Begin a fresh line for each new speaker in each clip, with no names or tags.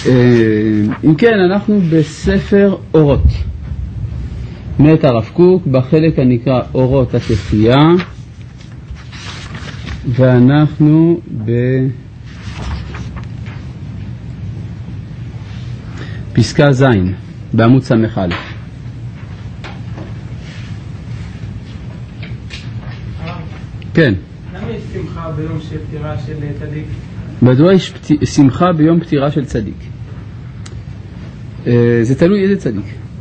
אם כן, אנחנו בספר אורות מאת הרב קוק, בחלק הנקרא אורות התחייה, ואנחנו בפסקה ז' בעמוד סמך א'. כן.
למה יש שמחה ביום של פטירה של צדיק?
מדוע יש שמחה ביום פטירה של צדיק? זה תלוי איזה צדיק.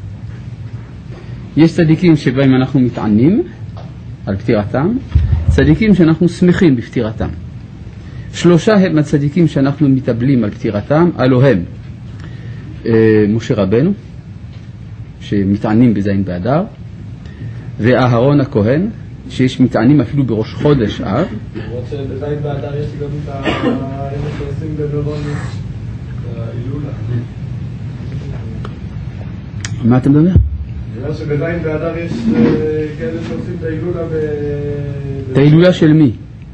יש צדיקים שבהם אנחנו מתענים על פטירתם, צדיקים שאנחנו שמחים בפטירתם. שלושה הם הצדיקים שאנחנו מתאבלים על פטירתם, אלו הם משה רבנו, שמתענים בזין באדר, ואהרון הכהן, שיש מתענים אפילו בראש חודש אב.
למרות שבזין באדר יש גם את האלה שעושים במירון ההילולה.
מה אתה מדבר?
אני אומר שבזין באדר יש כאלה שעושים את ההילולה
את ההילולה של מי?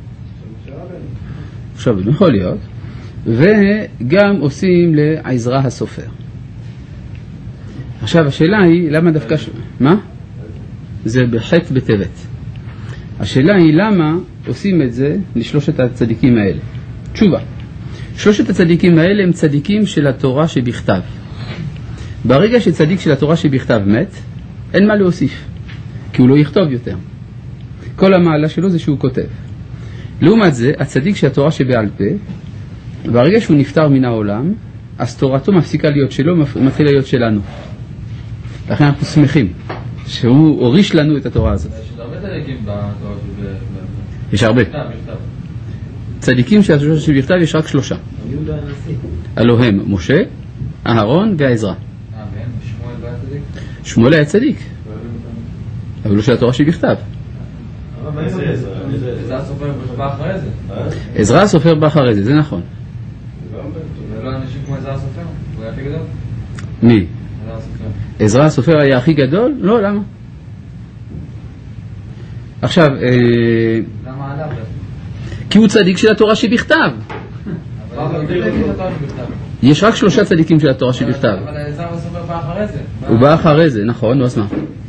עכשיו, זה יכול להיות. וגם עושים לעזרא הסופר. עכשיו, השאלה היא, למה דווקא... מה? זה בחטא בטבת. השאלה היא, למה עושים את זה לשלושת הצדיקים האלה? תשובה. שלושת הצדיקים האלה הם צדיקים של התורה שבכתב. ברגע שצדיק של התורה שבכתב מת, אין מה להוסיף, כי הוא לא יכתוב יותר. כל המעלה שלו זה שהוא כותב. לעומת זה, הצדיק של התורה שבעל פה, ברגע שהוא נפטר מן העולם, אז תורתו מפסיקה להיות שלו, מתחילה להיות שלנו. לכן אנחנו שמחים שהוא הוריש לנו את התורה הזאת.
יש הרבה צדיקים בתורה שבכתב.
יש הרבה. צדיקים של התורה שבכתב יש רק שלושה. אלו הם משה, אהרון ועזרא.
שמואל היה צדיק?
שמואל היה צדיק, אבל לא של התורה שבכתב.
עזרא הסופר בא אחרי זה.
עזרא הסופר בא אחרי זה, זה נכון.
ולא אנשים כמו עזרא הסופר? הוא היה הכי גדול?
מי?
עזרא הסופר.
עזרא הסופר היה הכי גדול? לא, למה? עכשיו,
למה עליו?
כי הוא צדיק של התורה שבכתב. יש רק שלושה צדיקים של התורה שבכתב.
אבל עזרא הסופר בא אחרי זה.
הוא בא אחרי זה, נכון, אז מה?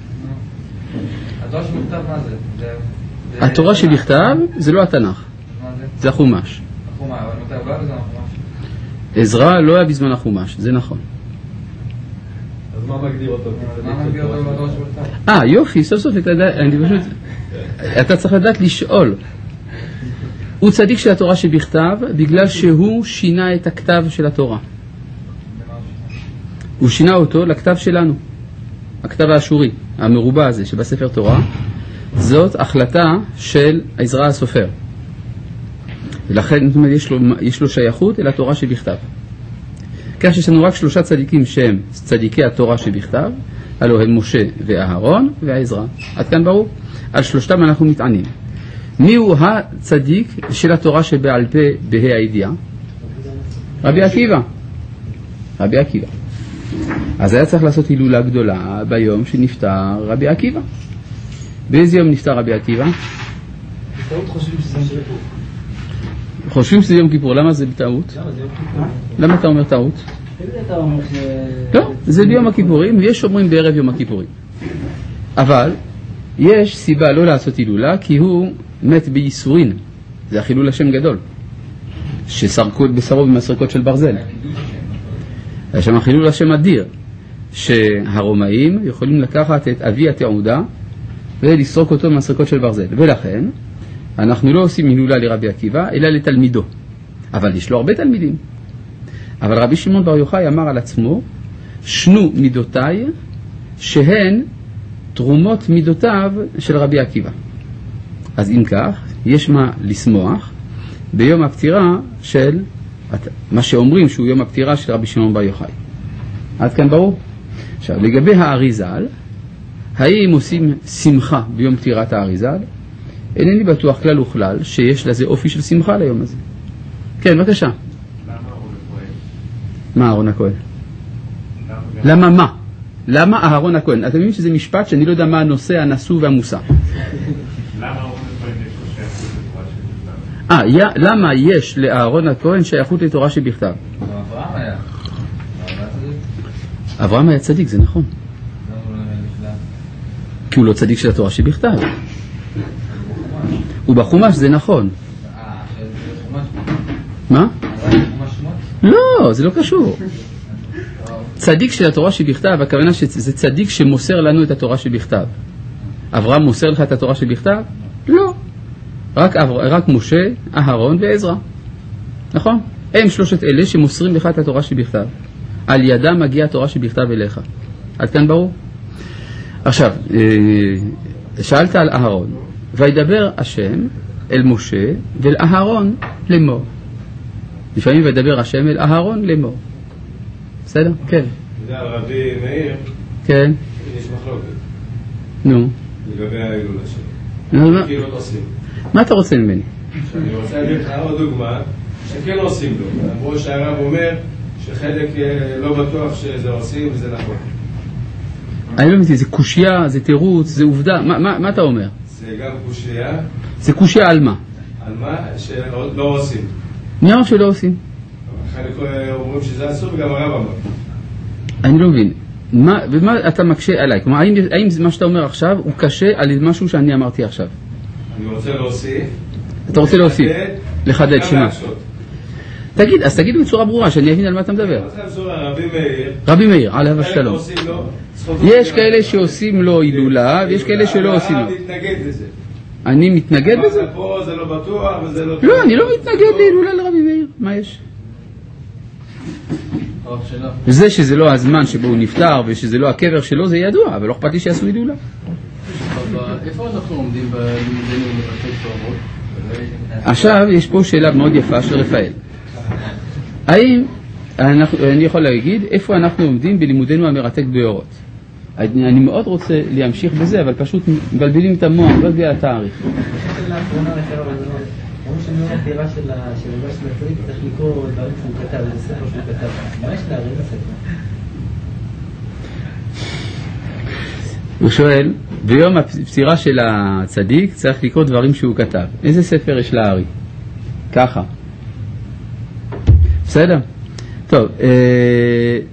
התורה שבכתב מה זה?
התורה שבכתב זה לא התנ"ך,
מה זה?
זה החומש.
החומש, אבל מתי הוא בא בזמן החומש?
עזרא לא היה בזמן החומש, זה נכון.
אז מה מגדיר אותו?
מה מגדיר אותו בתורה שבכתב?
יופי, סוף סוף אתה צריך לדעת לשאול. הוא צדיק של התורה שבכתב בגלל שהוא שינה את הכתב של התורה. הוא שינה אותו לכתב שלנו, הכתב האשורי, המרובע הזה שבספר תורה. זאת החלטה של עזרא הסופר, ולכן יש לו שייכות אל התורה שבכתב. כך שיש לנו רק שלושה צדיקים שהם צדיקי התורה שבכתב, אלו הם משה ואהרון ועזרא. עד כאן ברור? על שלושתם אנחנו מתענים. מי הוא הצדיק של התורה שבעל פה בה"א הידיעה? רבי עקיבא. רבי עקיבא. אז היה צריך לעשות הילולה גדולה ביום שנפטר רבי עקיבא. באיזה יום נפטר רבי עקיבא?
בטעות חושבים שזה יום כיפור.
חושבים שזה יום כיפור, למה זה בטעות?
למה זה יום כיפור?
למה אתה אומר טעות?
אתה אומר
לא, זה ביום הכיפורים, ויש אומרים בערב יום הכיפורים. אבל יש סיבה לא לעשות הילולה, כי הוא מת בייסורין. זה החילול השם גדול, שסרקו את בשרו במסרקות של ברזל. היה שם חילול השם אדיר, שהרומאים יכולים לקחת את אבי התעודה ולסרוק אותו במסרקות של ברזל. ולכן אנחנו לא עושים הילולה לרבי עקיבא אלא לתלמידו, אבל יש לו הרבה תלמידים. אבל רבי שמעון בר יוחאי אמר על עצמו, שנו מידותיי שהן תרומות מידותיו של רבי עקיבא. אז אם כך, יש מה לשמוח ביום הפטירה של מה שאומרים שהוא יום הפטירה של רבי שמעון בר יוחאי. עד כאן ברור? עכשיו, לגבי האריזל, האם עושים שמחה ביום פטירת האריזל? אינני בטוח כלל וכלל שיש לזה אופי של שמחה ליום הזה. כן, בבקשה.
למה אהרון הכהן?
מה אהרון הכהן? למה מה? למה אהרון הכהן? אתם מבינים שזה משפט שאני לא יודע מה הנושא, הנשוא והמושא.
למה אהרון הכהן יש לו שייכות לתורה שבכתב?
למה יש לאהרון הכהן שייכות לתורה שבכתב?
אברהם היה.
אברהם היה צדיק, זה נכון. כי הוא לא צדיק של התורה שבכתב. הוא בחומש, זה נכון. מה? לא, זה לא קשור. צדיק של התורה שבכתב, הכוונה שזה צדיק שמוסר לנו את התורה שבכתב. אברהם מוסר לך את התורה שבכתב? לא. רק משה, אהרון ועזרא. נכון? הם שלושת אלה שמוסרים לך את התורה שבכתב. על ידם מגיעה התורה שבכתב אליך. עד כאן ברור? עכשיו, שאלת על אהרון. וידבר השם אל משה ואל אהרון לאמור. לפעמים וידבר השם אל אהרון לאמור. בסדר? כן.
זה על רבי מאיר.
כן.
יש מחלוקת.
נו.
לגבי ההילולה שלו. כאילו לא עושים.
מה אתה רוצה ממני?
אני רוצה להגיד לך עוד דוגמה שכן עושים לו. למרות שהרב אומר שחלק לא בטוח שזה עושים וזה נכון.
אני לא מבין, זה קושיה, זה תירוץ, זה עובדה. מה אתה אומר?
זה גם קושיה.
זה קושיה על מה?
על מה? שעוד לא עושים.
מי אמר שלא עושים?
חלק אומרים שזה אסור וגם הרב אמר.
אני לא מבין. ומה אתה מקשה עליי? כלומר, האם מה שאתה אומר עכשיו הוא קשה על משהו שאני אמרתי עכשיו?
אני רוצה להוסיף.
אתה רוצה להוסיף? לחדד, שמה? תגיד, אז תגיד בצורה ברורה, שאני אבין על מה אתה מדבר. רבי מאיר, עליו השלום. יש כאלה שעושים לו הילולה, ויש כאלה שלא עושים לו. אני מתנגד לזה? לא, אני לא מתנגד להילולה לרבי מאיר. מה יש? וזה שזה לא הזמן שבו הוא נפטר ושזה לא הקבר שלו זה ידוע, אבל לא אכפת לי שיעשו הילולה.
איפה אנחנו עומדים בלימודינו מרתק תורמות?
עכשיו יש פה שאלה מאוד יפה של רפאל. האם אני יכול להגיד איפה אנחנו עומדים בלימודנו המרתק באורות? אני מאוד רוצה להמשיך בזה, אבל פשוט מבלבלים את המוח, לא בגלל התאריך.
אומרים שאני אומר של הצדיק צריך לקרוא דברים שהוא כתב, זה ספר שהוא כתב. מה יש להרים בספר?
הוא שואל, ביום הפצירה של הצדיק צריך לקרוא דברים שהוא כתב. איזה ספר יש להרי? ככה. בסדר? טוב,